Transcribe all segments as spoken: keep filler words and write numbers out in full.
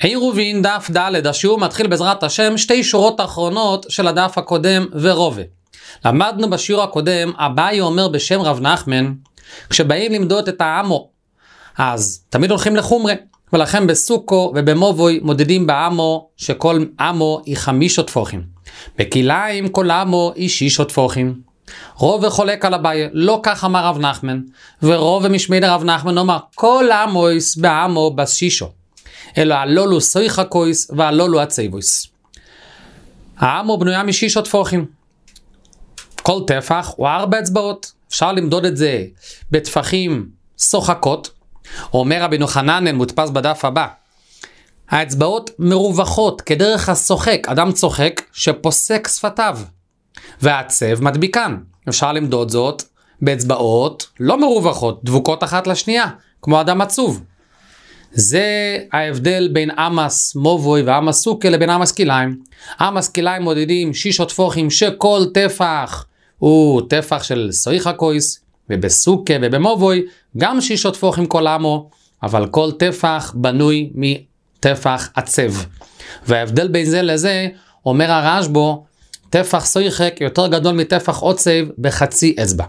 עירובין דף ד', השיעור מתחיל בעזרת השם שתי שורות אחרונות של הדף הקודם ורובה. למדנו בשיעור הקודם, אביי אומר בשם רב נחמן, כשבאים למדוד את העמו, אז תמיד הולכים לחומרה, ולכן בסוכו ובמובוי מודדים בעמו שכל עמו היא חמישות טפוחים. בכיליים כל עמו היא שישות טפוחים. רוב חולק על אביי, לא כך אמר רב נחמן, ורוב משמי רב נחמן אומר, כל עמויס בעמו בשישו. אלא הלולו סויחה קויס והלולו הצייבויס. העמו בנויה משישות טפוחים. כל טפח הוא ארבע אצבעות. אפשר למדוד את זה בטפחים שוחקות. אומר רבינו חננאל מודפס בדף הבא. האצבעות מרווחות כדרך השוחק, אדם צוחק שפוסק שפתיו. והעצב מדביקן. אפשר למדוד זאת באצבעות לא מרווחות, דבוקות אחת לשנייה, כמו אדם עצוב. זה ההבדל בין אמס מובוי ואמס סוכה לבין אמס כיליים. אמס כיליים מודדים שישות טפוחים שכל טפח הוא טפח של סויחה קויס, ובסוכה ובמובוי גם שישות טפוחים כל עמו, אבל כל טפח בנוי מטפח עצב. וההבדל בין זה לזה, אומר הרשב"א, טפח סויחק יותר גדול מטפח עוצב בחצי אצבע.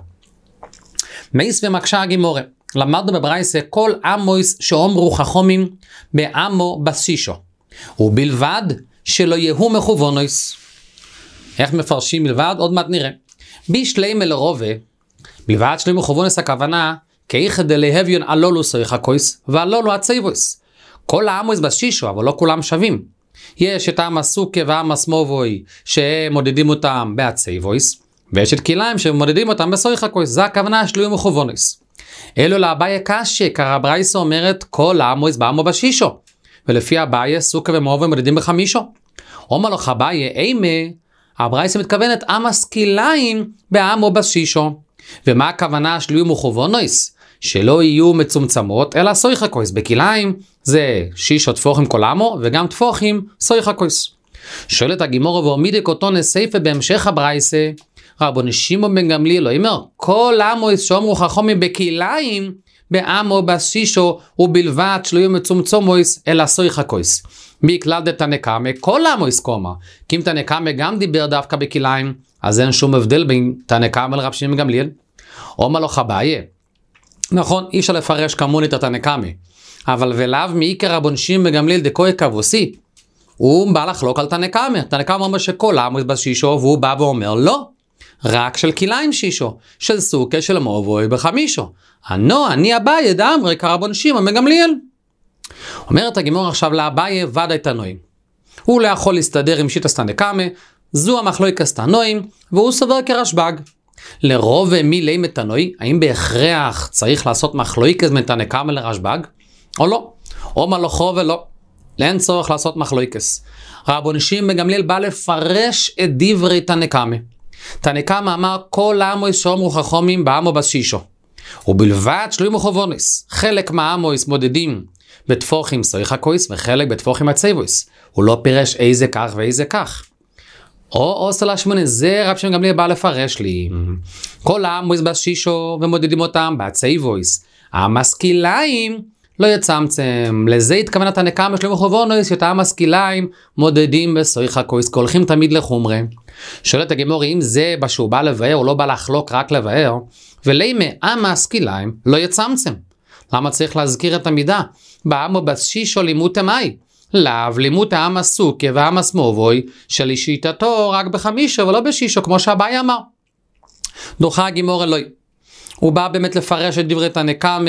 מייס ומקשה הגימורה. למדנו בברייסה כל עמויס שאומרו חכמים בעמו בשישו, ובלבד שלא יהיו מכוונויס. איך מפרשים מלבד? עוד מעט נראה. בישלי מלרובה, בלבד שלא מכוונויס הכוונה, כאיכד להביון הלולו סויחה קויס והלולו הצייבויס. כל העמויס בשישו, אבל לא כולם שווים. יש את העם הסוכה והעם הסמובוי שמודדים אותם בהצייבויס, ויש את כיליים שמודדים אותם בסויחה קויס. זה הכוונה שלא יהיו מכוונויס. אלו לאביי קשה, קרא ברייסה אומרת כל העמויס בעמו בשישו, ולפי אביי סוכה ומובוי מודדים בחמישו. אומר לך אביי, אימה, הברייסה מתכוונת עמס כיליים בעמו בשישו. ומה הכוונה שלא יהיו מכוונויס? שלא יהיו מצומצמות, אלא סויחה קויס. בכיליים זה שישו טפוחים כל עמו, וגם טפוחים סויחה קויס. שואלת הגימורה ועמידק אותו נסייפה בהמשך הברייסה, רבון שמעון בן גמליאל אומר, כל עמויס שאומרו חכמים בכיליים בעמו בשישו, ובלבד שלא יהיו מצומצמויס אלא סויחה קויס. מכלל דתנא קמא כל עמויס קומא, כי אם תנא קמא גם דיבר דווקא בכיליים, אז אין שום הבדל בין תנא קמא לרב שמעון בן גמליאל. אומר לו אביי, נכון, אי אפשר לפרש כמוני את תנא קמא, אבל ולאו מעיקר רבון שמעון בן גמליאל דקויה קבוסי, הוא בא לחלוק על תנא קמא. תנא קמא אומר שכל עמויס בשישו, והוא בא ואומר לא, רק של כיליים שישו, של סוכה של מובוי בחמישו. ענו, אני אביי דאמרי כרבון שמעון בן גמליאל. אומרת הגימור עכשיו לאביי ודאי תנועים. הוא לא יכול להסתדר עם שיטת תנא קמא, זו המחלוקת תנועים, והוא סובר כרשב"ג. לרוב מי לימד תנועי, האם בהכרח צריך לעשות מחלוקת בין תנא קמא לרשב"ג, או לא? או מלוכו ולא. אין צורך לעשות מחלוקת. רבון שמעון בן גמליאל בא לפרש את דברי תנא קמא. תנא קמא אמר כל עמויס שאומרו חכמים בעמו בשישו, ובלבד שלא יהיו מכוונויס. חלק מהעמויס מודדים בטפוחים סויחה קויס וחלק בטפוחים הצייבויס. הוא לא פירש איזה כך ואיזה כך. או אוסלה שמונה, זה רב שמעון גמליאל בא לפרש לי. כל העמויס בשישו ומודדים אותם בהצייבויס. המשכיליים לא יצמצם. לזה התכוונה תנא קמא שלא מכוונויס, שאותם המשכיליים מודדים בסויחה קויס, כי הולכים תמיד לחומרה. שואלת הגימור, אם זה בשהו בא לבאר, הוא לא בא לחלוק רק לבאר, ולימה המשכיליים לא יצמצם. למה צריך להזכיר את המידה? בעמו בשישו לימות המאי. לאו לימות העם הסוכה והעם הסמובוי, שלשיטתו רק בחמישו ולא בשישו, כמו שאביי אמר. דוחה הגימור אלוהי. הוא בא באמת לפרש את דברי תנא קמא,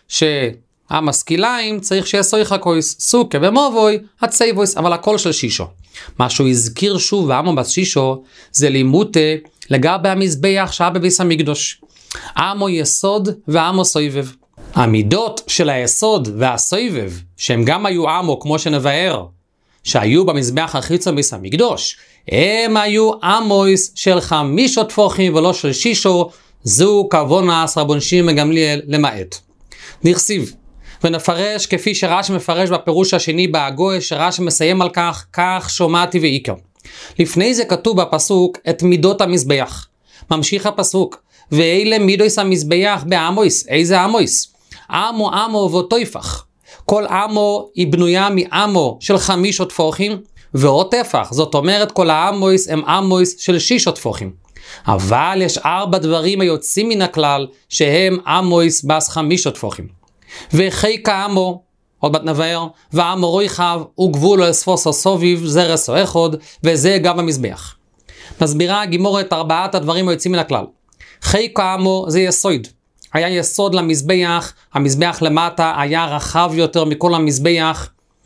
שהמשכיליים צריך שיהיה סויחה קויס, סוכה ומובוי, הצייבויס, אבל הכל של שישו. מה שהוא הזכיר שוב בעמו בשישו, זה לימות לגבי המזבח שהיה בביס המקדוש. עמו יסוד ועמו סויבב. המידות של היסוד והסויבב, שהם גם היו עמו כמו שנבאר, שהיו במזבח החיצון בביס המקדוש, הם היו עמויס של חמישות טפוחים ולא של שישו, זו כוונס רבון שמעון בן גמליאל למעט. נכסיב, ונפרש כפי שרש"י מפרש בפירוש השני בהגויה, שרש"י מסיים על כך, כך שומעתי ועיקר. לפני זה כתוב בפסוק את מידות המזבח. ממשיך הפסוק, ואלה מידויס המזבח בעמויס. איזה עמויס? עמו עמו וטויפח. כל עמו היא בנויה מעמו של חמישות טפוחים ועוד טפח, זאת אומרת כל העמויס הם עמויס של שישות טפוחים. אבל יש ארבע דברים היוצאים מן הכלל שהם עמויס בס חמישות טפוחים. וחיק העמו, עוד בת נבהר, ועמו רויחב וגבול או אספוס או סוביב זרס או אחד, וזה גם המזבח. מסבירה הגימורת ארבעת הדברים היוצאים מן הכלל. חיק העמו זה יסוד. היה יסוד למזבח, המזבח למטה היה רחב יותר מכל המזבח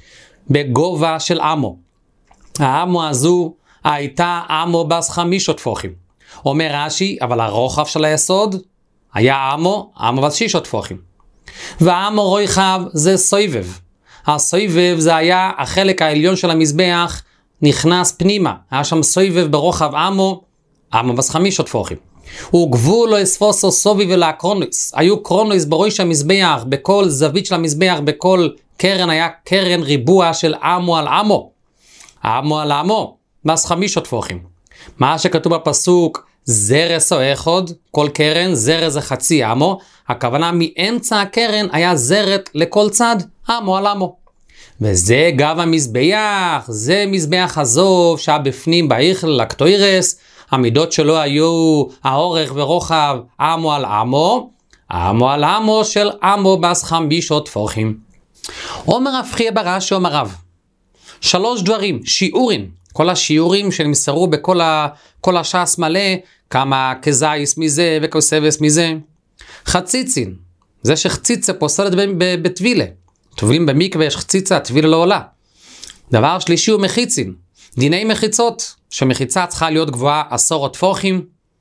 בגובה של עמו. העמו הזו הייתה עמו בס חמישות טפוחים. אומר רש"י, אבל הרוחב של היסוד היה עמו, עמו בס שישות טפוחים. והעמו רויחב זה סויבב. הסויבב זה היה החלק העליון של המזבח נכנס פנימה. היה שם סויבב ברוחב עמו, עמו בס חמישות טפוחים. וגבול לא אספוסו סובי ולקרונוס. היו קרונוס בראש המזבח, בכל זווית של המזבח, בכל קרן היה קרן ריבוע של עמו על עמו. עמו על עמו, בס חמישות טפוחים. מה שכתוב בפסוק, זרס או אחד, כל קרן, זרס זה חצי עמו, הכוונה מאמצע הקרן היה זרת לכל צד, עמו על עמו. וזה גב המזבח, זה מזבח הזוב שהיה בפנים באיכל לקטוירס, המידות שלו היו האורך ורוחב עמו על עמו, עמו על עמו של עמו בס חמישות טפוחים. אומר רב חייא בר אשי אומר רב, שלוש דברים, שיעורים, כל השיעורים שנמסרו בכל ה, כל הש"ס מלא, כמה כזייס מזה וכוסבס מזה. חציצין, זה שחציצה פוסלת בטבילה. טובלים במקווה יש חציצה, טבילה לא עולה. דבר שלישי הוא מחיצין, דיני מחיצות, שמחיצה צריכה להיות גבוהה עשור טפוחים,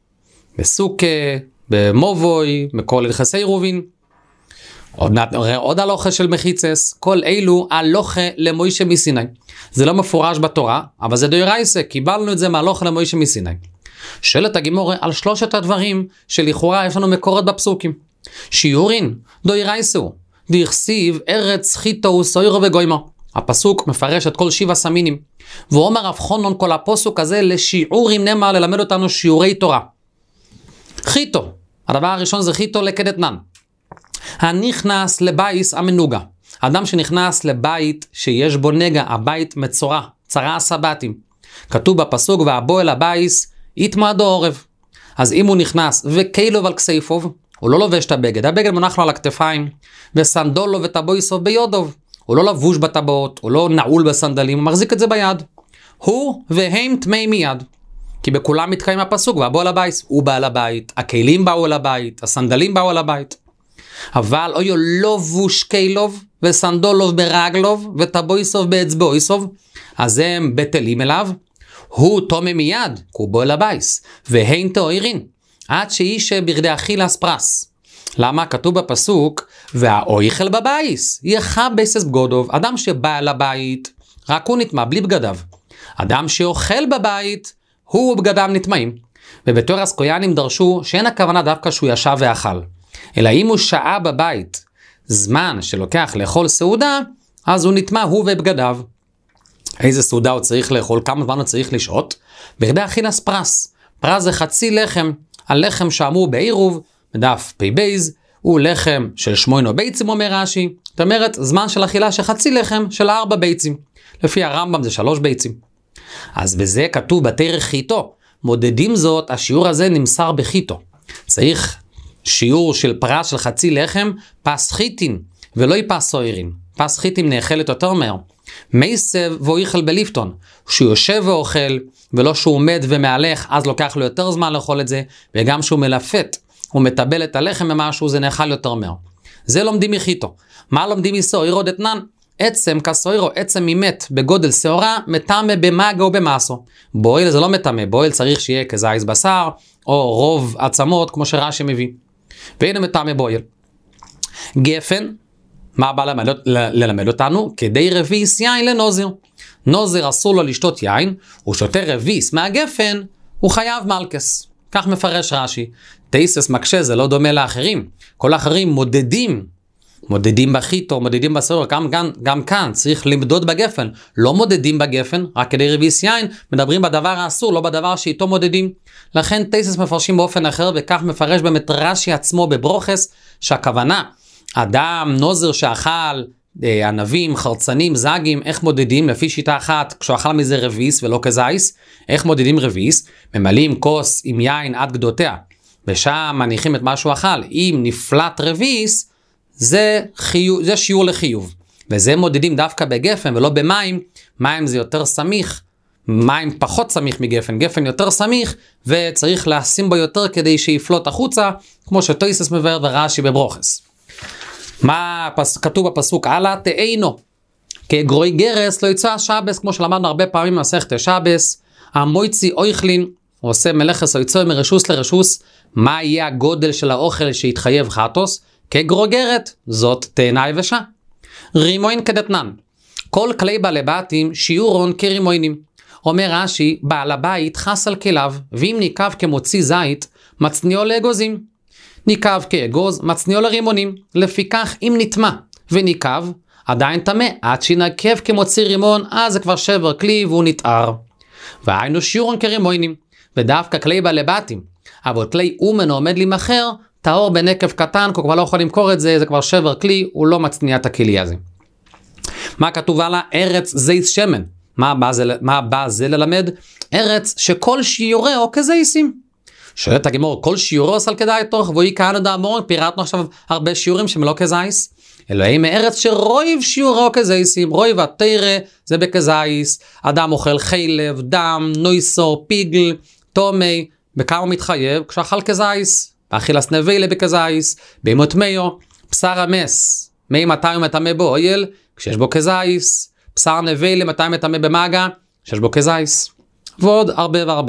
בסוכה, במובוי, מכל הלכסי רובין. עוד נראה עוד הלוכה של מחיצס, כל אלו הלוכה למוישה מסיני. זה לא מפורש בתורה, אבל זה דאורייסה, קיבלנו את זה מהלוכה למוישה מסיני. שואלת הגימורה על שלושת הדברים שלכאורה יש לנו מקורות בפסוקים. שיעורין, דאורייסו, דכסיב ארץ חיטו וסוירו וגוימו. הפסוק מפרש את כל שבע סמינים. ואומר רב חונון כל הפסוק הזה לשיעורים נאמר ללמד אותנו שיעורי תורה. חיטו, הדבר הראשון זה חיטו לקדתנן. הנכנס לבייס המנוגה. אדם שנכנס לבית שיש בו נגע, הבית מצורע, צרה הסבתים. כתוב בפסוק והבוא אל הבייס יתמעדו עורב. אז אם הוא נכנס וקיילוב על כסייפוב, הוא לא לובש את הבגד, הבגד מונח לו על הכתפיים, וסנדולו וטבויסוב ביודוב. הוא לא לבוש בטבעות, הוא לא נעול בסנדלים, הוא מחזיק את זה ביד. הוא והם תמי מיד. כי בכולם מתקיים הפסוק, והבוא אל הבייס. הוא בא אל הבית, הכלים באו אל הבית, הסנדלים באו אל הבית. אבל אוי לובוש קיילוב וסנדולוב ברגלוב וטבויסוב באצבעויסוב, אז הם בטלים אליו. הוא תומי מיד, הוא בוא אל הבייס, והן תאוירין, עד שאיש בגדי אכילס פרס. למה? כתוב בפסוק, והאויכל בבייס, יכבס את בגודוב. אדם שבא אל הבית, רק הוא נטמע, בלי בגדיו. אדם שאוכל בבית, הוא ובגדיו נטמעים. ובתורס קויאנים דרשו שאין הכוונה דווקא שהוא ישב ואכל. אלא אם הוא שעה בבית, זמן שלוקח לאכול סעודה, אז הוא נטמע הוא ובגדיו. איזה סעודה הוא צריך לאכול? כמה זמן הוא צריך לשעות? בגדי אכילס פרס. פרס זה חצי לחם. הלחם שאמרו בעירוב, בדף פי בייז, הוא לחם של שמונה ביצים, אומר רש"י. זאת אומרת, זמן של אכילה של חצי לחם של ארבע ביצים. לפי הרמב"ם זה שלוש ביצים. אז בזה כתוב בתרא חיטו. מודדים זאת, השיעור הזה נמסר בחיטו. צריך שיעור של פרס של חצי לחם, פס חיטין, ולא יפס סוירין. פס חיטין נאכלת יותר מהר. מייסב ואויכל בליפטון. שהוא יושב ואוכל, ולא שהוא עומד ומהלך, אז לוקח לו יותר זמן לאכול את זה, וגם שהוא מלפת, הוא מטבל את הלחם ממשהו, זה נאכל יותר מהר. זה לומדים מחיטו. מה לומדים מסוירו דתנן? עצם כסוירו, עצם ממת בגודל שעורה, מטמא במגע או במסו. בויל זה לא מטמא, בויל צריך שיהיה כזייס בשר, או רוב עצמות, כמו שרש"י מביא. והנה מטמא בויל. גפן, מה בא ללמד, ללמד אותנו? כדי רביס יין לנוזר. נוזר אסור לו לשתות יין, הוא שותה רביס מהגפן, הוא חייב מלכס. כך מפרש רש"י. תייסס מקשה, זה לא דומה לאחרים. כל האחרים מודדים, מודדים בחיטו, מודדים בסויר, גם, גם, גם כאן צריך למדוד בגפן. לא מודדים בגפן, רק כדי רביס יין, מדברים בדבר האסור, לא בדבר שאיתו מודדים. לכן תייסס מפרשים באופן אחר, וכך מפרש באמת רש"י עצמו בברוכס, שהכוונה, אדם נוזר שאכל ענבים, חרצנים, זגים, איך מודדים? לפי שיטה אחת, כשהוא אכל מזה רביס ולא כזייס, איך מודדים רביס? ממלאים כוס עם יין עד גדותיה, ושם מניחים את מה שהוא אכל. אם נפלט רביס, זה, חיוב, זה שיעור לחיוב. וזה מודדים דווקא בגפן ולא במים. מים זה יותר סמיך, מים פחות סמיך מגפן, גפן יותר סמיך, וצריך לשים בו יותר כדי שיפלוט החוצה, כמו שטויסס מבאר ורש"י בברוכס. מה כתוב בפסוק הלאה? תאינו, כגרוי גרס לא יצא שבס, כמו שלמדנו הרבה פעמים במסכת שבס, המויצי אויכלין, הוא עושה מלאכס או יצא מרשוס לרשוס, מה יהיה הגודל של האוכל שיתחייב חטוס? כגרוי גרת, זאת תאנה יבשה. רימוין כדתנן, כל כלי בעלי בתים שיעורון כרימוינים. אומר רש"י, בעל הבית חס על כליו, ואם ניקב כמוציא זית, מצניעו לאגוזים. ניקב כאגוז, מצניעו לרימונים. לפיכך, אם נטמע וניקב, עדיין טמא, עד שנקב כמוציא רימון, אז זה כבר שבר כלי והוא נתאר. והיינו שיעורון כרימוינים, ודווקא כלי בעלי בתים. אבל כלי אומן עומד להימכר, טהור בנקב קטן, כי הוא כבר לא יכול למכור את זה, זה כבר שבר כלי, הוא לא מצניע את הכלי הזה. מה כתוב עלה? ארץ זייס שמן. מה בא זה, מה בא זה ללמד? ארץ שכל שיעורהו כזייסים. שואלת הגמור, כל שיעורו סל כדאי תוך, והיא כהנו דאמור, פירטנו עכשיו הרבה שיעורים שהם לא כזייס. אלוהים מארץ שרויב שיעורו כזייסים, רויב התירה זה בכזייס, אדם אוכל חלב, דם, נויסו, פיגל, תומי, בכמה מתחייב? כשאכל כזייס, אכילס נבלה בכזייס, בימות מיו, בשר המס, מי מתי ומטמא בו אויל, כשיש בו כזייס, בשר נבלה מתי מטמא במגע, כשיש בו כזייס, ועוד הרבה והרבה.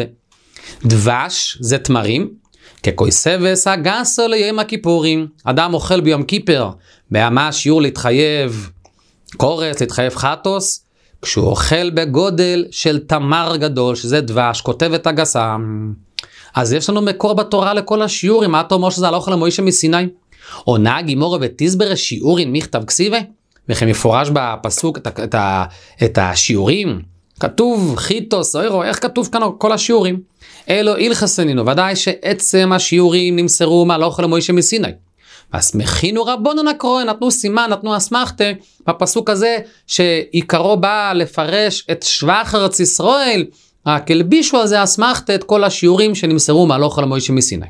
דבש זה תמרים, ככוי סבס הגסו ליום הכיפורים, אדם אוכל ביום כיפר, בהמה שיעור להתחייב קורס, להתחייב חטוס, כשהוא אוכל בגודל של תמר גדול, שזה דבש, כותבת הגסה. אז יש לנו מקור בתורה לכל השיעורים, מה אתה אומר שזה הלוך למוישה מסיני? או נהג אימורה ותסבר שיעורין מכתב כסיבה? וכן מפורש בפסוק את, את, את השיעורים, כתוב חיטוס, אוירו, איך כתוב כאן כל השיעורים? אלו אילחסנינו, ודאי שעצם השיעורים נמסרו מהלוך למוישה מסיני. והסמכינו רבונו נקרוא, נתנו סימן, נתנו אסמכתה, בפסוק הזה שעיקרו בא לפרש את שבח ארץ ישראל, רק אלבישו הזה אסמכתה את כל השיעורים שנמסרו מהלוך למוישה מסיני.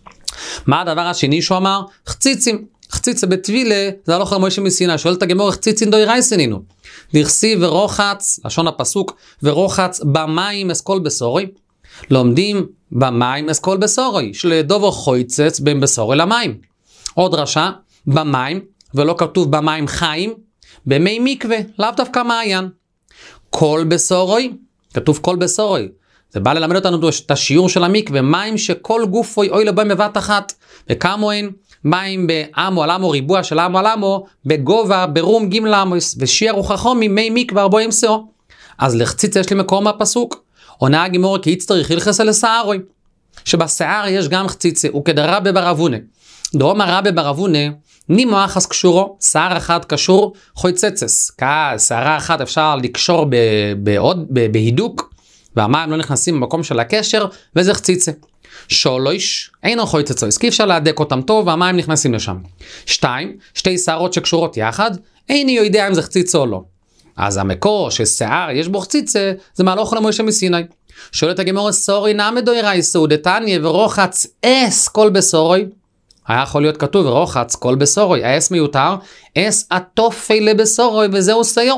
מה הדבר השני שהוא אמר? חציצים. חציצה בטבילה, זה הלוך למוישה מסיני. שואלת הגמור, חציצין דוי רייסנינו. דרסי ורוחץ, לשון הפסוק, ורוחץ במים אסכול בסורוי. לומדים במים אסכול בסורוי, שלדובו חויצץ בין בסורוי למים. עוד רשע, במים, ולא כתוב במים חיים, במי מקווה, לאו דווקא מעיין. כל בסורוי, כתוב כל בסורוי. זה בא ללמד אותנו את השיעור של המקווה, מים שכל גופוי אוי לבוי מבט אחת, וכמוהן מים בעמו על עמו, ריבוע של עמו על עמו, בגובה, ברום גימל עמוס, ושיער וחכום ממי מקווה ארבעים שאו. אז לחציץ יש לי מקור מהפסוק, עונה הגימור כי יצטריך ילחס אל שערוי, שבשיער יש גם חציצה, וכדרבה ברבונה. דרום הרבה ברבונה, נימו אחס קשורו, שיער אחד קשור חויצצס, כשערה אחת אפשר לקשור בעוד, בהידוק, והמים לא נכנסים במקום של הקשר, וזה חציצה. שולוש, אינו חויצצויס, כי אפשר להדק אותם טוב, והמים נכנסים לשם. שתיים, שתי שערות שקשורות יחד, איני יודע אם זה חציצה או לא. אז המקור ששיער יש בו חציצה, זה מהלוך למוישה מסיני. שואלת הגמור, סורי נמי דוי רייסו, דתניה ורוחץ אס כל בסורוי. היה יכול להיות כתוב ורוחץ כל בסורוי, האס מיותר, אס התופי לבסורוי, וזהו סיו.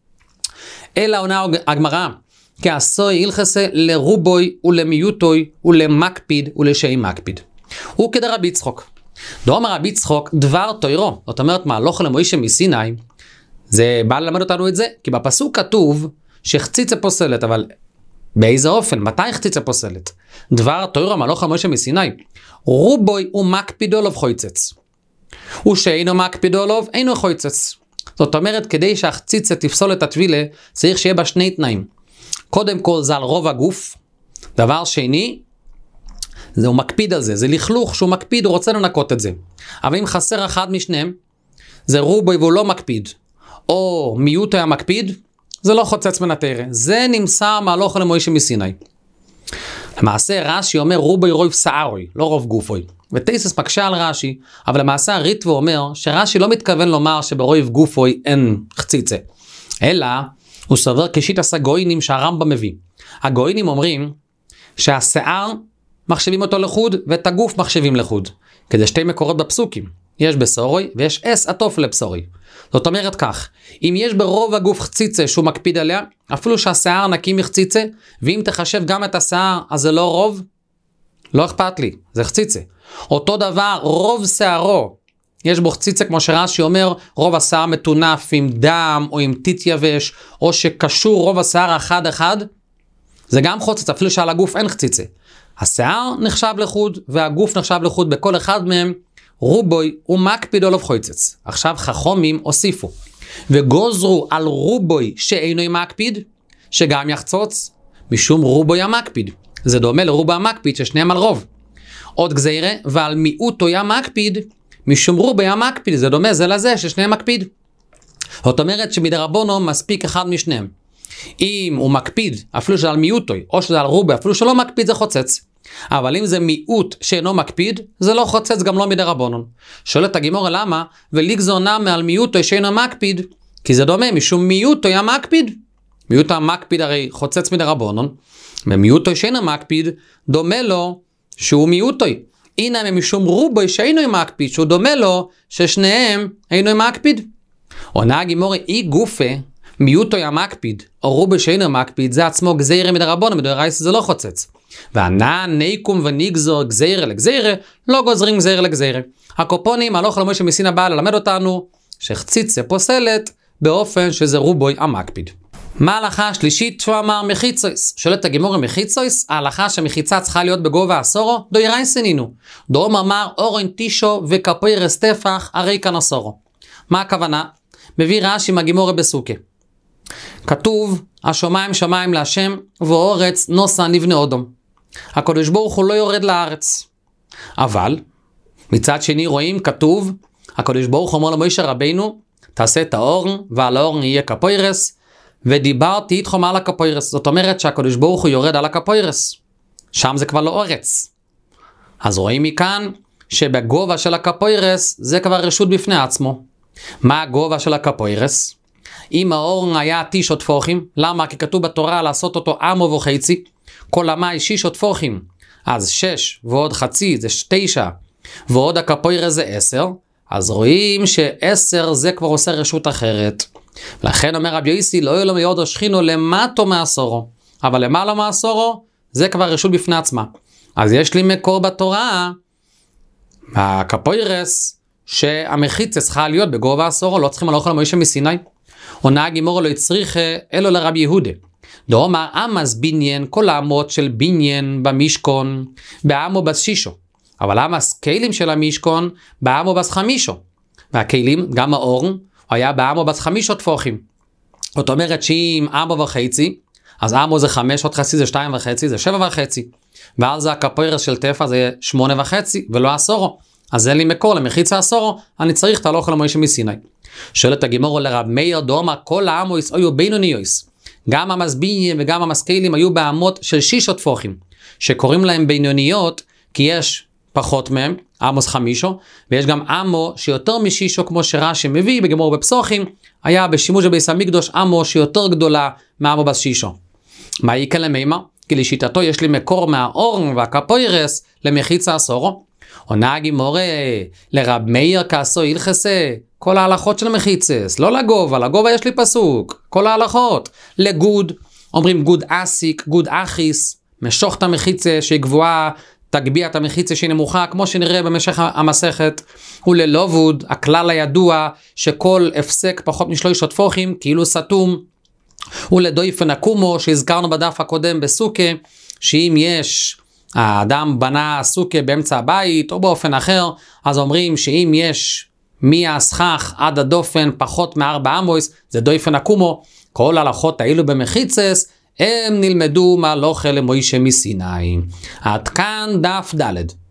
אלא עונה הגמרא, כי הסוי ילחסה לרובוי ולמיוטוי ולמקפיד ולשאי מקפיד. הוא כדרבי יצחוק. דאמר רבי יצחוק דבר תוירו, זאת אומרת מהלוך למוישה מסיני, זה בא ללמד אותנו את זה, כי בפסוק כתוב שחציצה פוסלת, אבל באיזה אופן? מתי חציצה פוסלת? דבר תוירו מהלוך למוישה מסיני, רובוי ומקפידו לוב חויצץ. ושאינו מקפידו לוב אינו חויצץ. זאת אומרת, כדי שהחציצה תפסול את הטבילה, צריך שיהיה בה שני תנאים. קודם כל זה על רוב הגוף, דבר שני, זה הוא מקפיד על זה, זה לכלוך שהוא מקפיד, הוא רוצה לנקות את זה. אבל אם חסר אחד משניהם, זה רובוי והוא לא מקפיד, או מיעוט היה מקפיד, זה לא חוצץ מן התורה. זה נמסר מהלוך למוישה מסיני. למעשה רש"י אומר רובוי רוב שערוי, לא רוב גופוי. וטייסס מקשה על רש"י, אבל למעשה הריטב"א אומר שרש"י לא מתכוון לומר שברויב גופוי אין חציצה, אלא הוא סובר כשיטת הגוינים שהרמב"ם מביא. הגוינים אומרים שהשיער מחשבים אותו לחוד ואת הגוף מחשבים לחוד, כדי שתי מקורות בפסוקים, יש בסורוי ויש אס עטוף לבסורוי. זאת אומרת כך, אם יש ברוב הגוף חציצה שהוא מקפיד עליה, אפילו שהשיער נקי מחציצה, ואם תחשב גם את השיער, אז זה לא רוב, לא אכפת לי, זה חציצה. אותו דבר, רוב שערו, יש בו חציצה כמו שרש"י אומר, רוב השיער מטונף עם דם או עם טיט יבש, או שקשור רוב השיער אחד אחד, זה גם חוצץ, אפילו שעל הגוף אין חציצה. השיער נחשב לחוד, והגוף נחשב לחוד בכל אחד מהם, רובוי ומקפיד עליו חוצץ. עכשיו חכמים הוסיפו, וגוזרו על רובוי שאינו מקפיד, שגם יחצוץ, משום רובוי המקפיד. זה דומה לרובוי המקפיד ששניהם על רוב. עוד גזירה, ועל מיעוטו המקפיד, משום רובוי המקפיד, זה דומה זה לזה ששניהם מקפיד. זאת אומרת שמדרבנו מספיק אחד משניהם. אם הוא מקפיד, אפילו שעל מיעוטו, או שזה על רובוי, אפילו שלא מקפיד זה חוצץ. אבל אם זה מיעוט שאינו מקפיד, זה לא חוצץ גם לא מדרבנון. שואלת הגימורה למה, ולגזור נמי על מיעוטו שאינו מקפיד, כי זה דומה, משום מיעוטו היה מקפיד. מיעוטו המקפיד הרי חוצץ מדרבנון, ומיעוטו שאינו מקפיד, דומה לו שהוא מיעוטו. הנה משום רובוי שאינו מקפיד, שהוא דומה לו ששניהם אינו מקפיד. עונה הגימורה, אי גופה, מיעוטו היה מקפיד, או רובוי שאינו מקפיד, זה עצמו גזירה מדרבנון, מדאורייתא זה לא חוצץ. וענה ניקום ונגזור גזירה לגזירה, לא גוזרים גזירה לגזירה. הקופונים, הלוך למשה מסין הבא ללמד אותנו, שחציצה פוסלת באופן שזה רובוי המקפיד. מה ההלכה השלישית שהוא אמר מחיצויס? שואלת הגימורה מחיצויס, ההלכה שמחיצה צריכה להיות בגובה עשורו, דאורייתא נינו. דאום אמר אורן טישו וכפוירס טפח הרי כאן עשורו. מה הכוונה? מביא רש"י מהגימורה בסוכה. כתוב, השמיים שמיים להשם, ואורץ נוסה נבנה אודום. הקדוש ברוך הוא לא יורד לארץ. אבל, מצד שני רואים, כתוב, הקדוש ברוך הוא אומר למשה רבינו, תעשה את האורן, ועל האורן יהיה כפוירס, ודיברתי איתכם על הכפוירס. זאת אומרת שהקדוש ברוך הוא יורד על הכפוירס. שם זה כבר לא אורץ. אז רואים מכאן, שבגובה של הכפוירס, זה כבר רשות בפני עצמו. מה הגובה של הכפוירס? אם האורן היה תשע טפוחים, למה? כי כתוב בתורה לעשות אותו עמו וחצי, כל המאי שישה טפוחים, אז שש ועוד חצי זה תשע, ועוד הכפוירס זה עשר, אז רואים שעשר זה כבר עושה רשות אחרת. לכן אומר רבי יוסי, לא יהיה לו מיוד השכינו למטו מעשורו, אבל למעלה מעשורו, זה כבר רשות בפני עצמה. אז יש לי מקור בתורה, הכפוירס, שהמחיצה צריכה להיות בגובה עשורו, לא צריכים הלוך למשה מסיני. עונה הגימורה לא הצריך אלו לרבי יהודה. דאמר אמס בניין, כל האמות של בניין במשכון, באמו בס שישו. אבל אמס כלים של המשכון, באמו בס חמישו. והכלים, גם האורן, היה באמו בס חמישו טפוחים. זאת אומרת שאם אמו וחצי, אז אמו זה חמש, עוד חצי זה שתיים וחצי, זה שבע וחצי. ועל זה הכפוירס של טפח זה שמונה וחצי, ולא עשורו. אז אין לי מקור למחיצה עשורו, אני צריך תהלוך למשה מסיני. שואלת הגימורה לרב מאיר דאמר כל העמוס היו בינוניות. גם המסביניים וגם המסקלים היו באמות של שישה טפוחים, שקוראים להם בינוניות כי יש פחות מהם, עמוס חמישו, ויש גם עמו שיותר משישו כמו שרש"י מביא בגמור בפסוחים, היה בשימוש בבית המקדש עמו שיותר גדולה מעמו בשישו. מה יקרה למימה? כי לשיטתו יש לי מקור מהאורן והכפוירס למחיצה עשורו. עונה הגימורה לרב מאיר כעשו הלכסה, כל ההלכות של מחיצס, לא לגובה, לגובה יש לי פסוק, כל ההלכות, לגוד, אומרים גוד אסיק, גוד אחיס, משוך את המחיצה שהיא גבוהה, תגביע את המחיצה שהיא נמוכה, כמו שנראה במשך המסכת, וללובוד, הכלל הידוע שכל הפסק פחות משלושה טפוחים, כאילו סתום, ולדויפן הקומו שהזכרנו בדף הקודם בסוכה, שאם יש האדם בנה סוכה באמצע הבית או באופן אחר, אז אומרים שאם יש מהסכך עד הדופן פחות מארבע אמויס, זה דויפן הקומו. כל ההלכות האלו במחיצס, הם נלמדו מהלוכה למוישה מסיני. עד כאן דף ד'.